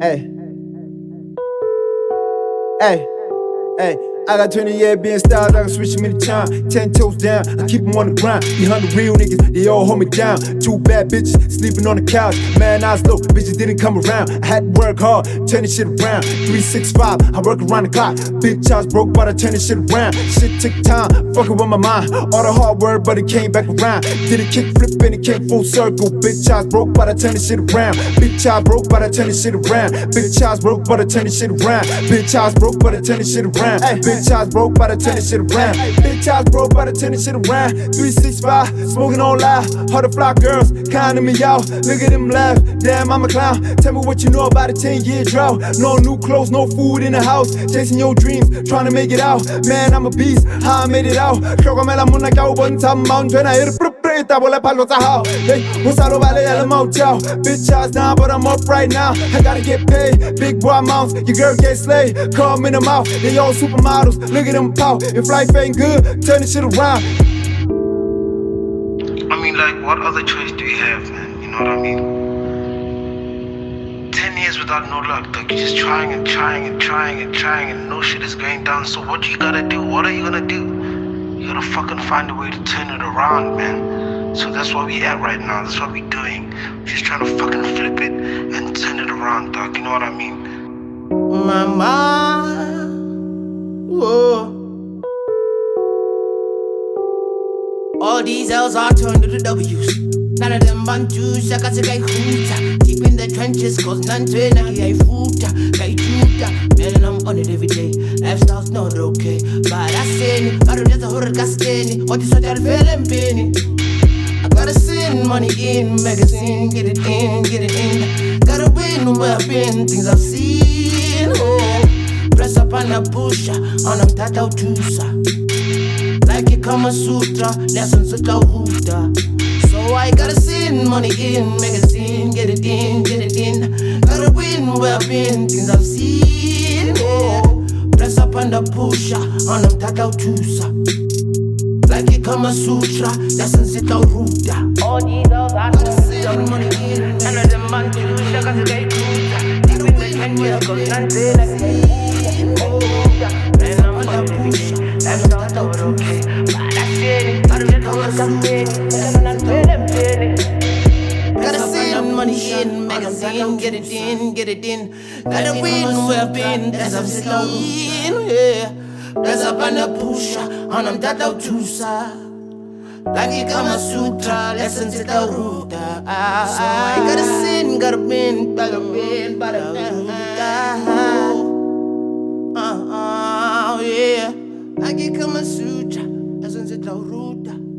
Hey, hey, hey. I got 20 years being styles, I can switch them anytime. 10 toes down, I keep them on the grind. Behind the real niggas, they all hold me down. 2 bad bitches sleeping on the couch. Man, I was low, bitches didn't come around. I had to work hard, turn this shit around. 365, I work around the clock. Bitch, I was broke, but I turn this shit around. Shit took time, fucking with my mind. All the hard work, but it came back around. Did a kick flip and it came full circle. Bitch, I was broke, but I turn this shit around. Bitch, I was broke, but I turn this shit around. Bitch, I was broke, but I turn this shit around. Bitch, I was broke, but I turn this shit around. Bitch, I was broke, but I turn this shit around. Bitch, I was broke, but I turn this shit around. 365, smoking on loud. Hard to fly girls, counting me out. Look at them laugh, damn, I'm a clown. Tell me what you know about a 10-year drought. No new clothes, no food in the house. Chasing your dreams, trying to make it out. Man, I'm a beast, how I made it out. Creo que me la muna que hago buen mountain. Trying to hit a preta, bola palo tajao. Hey, un salo vale a la motel. Bitch, I was down, but I'm up right now. I gotta get paid, big boy amounts. Your girl get slayed, call me in the mouth. They all supermodels, look at them pout. If life ain't good, turn this shit around. I mean, like, what other choice do you have, man? You know what I mean? 10 years without no luck, dog. You're just trying and trying and trying and trying, and no shit is going down. So what you gotta do? What are you gonna do? You gotta fucking find a way to turn it around, man. So that's where we at right now. That's what we're doing. We're just trying to fucking flip it and turn it around, dog. You know what I mean? Mama, whoa. All these L's are turned to the W's. None of them want to shaka se kai huta. Deep in the trenches, cause none to na kai futa, kai chuta. Man, I'm on it every day. Lifestyle's not okay. But I say, I don't just a horror castani. What is what I'm feeling penny? I gotta send money in, magazine, get it in, get it in. Gotta win where I've been, things I've seen. Oh, press up on a pusher, on a tata tusa. Like a Kama Sutra, lessons at the Huda. So I gotta send money in, magazine, get it in, get it in. Gotta win where I've been, things I've seen. Oh, press up on the pusher, on a tata tusa. Like a Kama Sutra, lessons at the Huda. All these are gotta send money in, and of them man too, shaka to get Huda. Gotta win where I've been, and then I see. Oh, man, I'm on the pusher. That's not okay, but I said it. I don't know what's up with it. Gotta send money in, magazine, get it in, get it in. Gotta win where I've been, that's I'm seen, yeah. That's up on the pusher, on them that out to sa. Like it Kama Sutra, lessons at the root. So I gotta sin, gotta win, gotta win, gotta win. Yeah. I get Kama Sutra, lessons at the root.